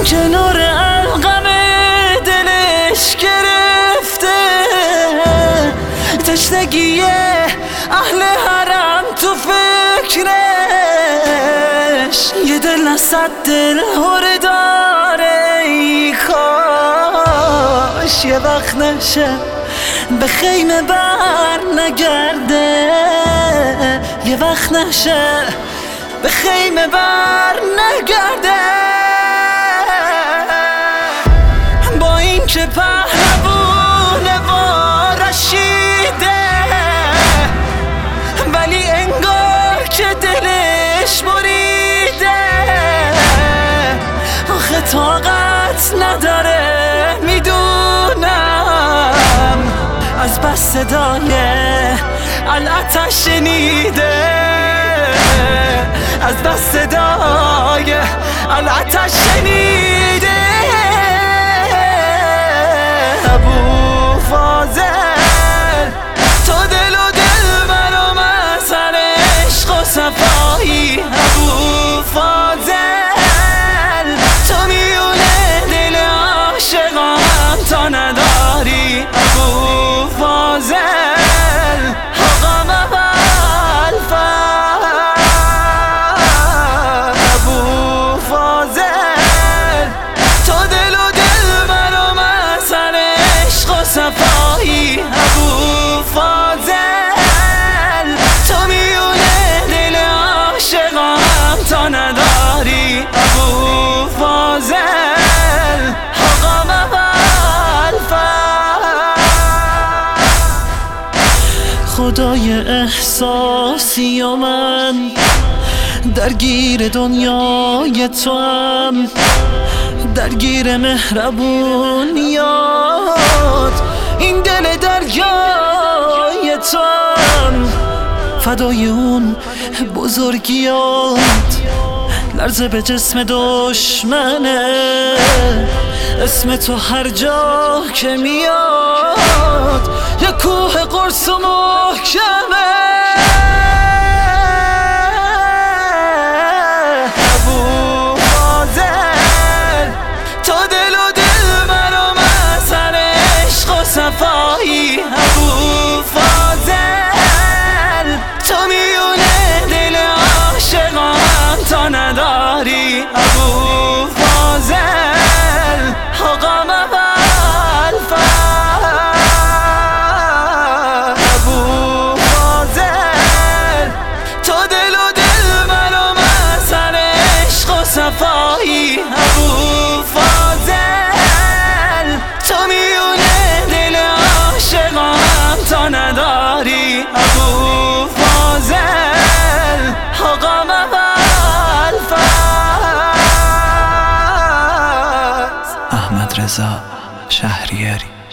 کنار علقم دلش گرفته، تشنگی اهل حرم تو فکرش، یه دل از 100 دل هره داره. ای کاش یه وقت نشه به خیمه بر نگرده، یه وقت نشه به خیمه بر نگرده. با این که پهلوونه و رشیده، ولی انگار که دلش بریده. آخه طاقت نداره میدونم، از بس صدای العتش شنیده، از بس صدای العتش شنیده. ابو فاضل تو دل و دل برام از سر عشق و صفایی. ابو فاضل تو میونه دل عاشقام تا نداری. ابو فاضل حقام اول ابو فاضل تو دل و دل برام از سر عشق و صفایی. ابو فاضل تو میونه دل عاشقام تا نداری. ابو فاضل حقام اول خدای احساسی و من درگیر دنیای تو هم، درگیر مهربونیات این دل دریای تو هم، فدای اون بزرگیات لرزه به جسم دشمنه. اسم تو هر جا که میاد یه کوه قرص و محکمه. ابو فاضل تو دل و دل برام از سر عشق و صفایی. ابو فاضل تو میونه دل عاشقام تا نداری. ابو فاضل حقام اول ابو فاضل تو دل و دل برام از سر عشق و صفایی. ابو فاضل تو میونه دل عاشقام تا نداری. ابو فاضل حقام اول احمد رضا شهریاری.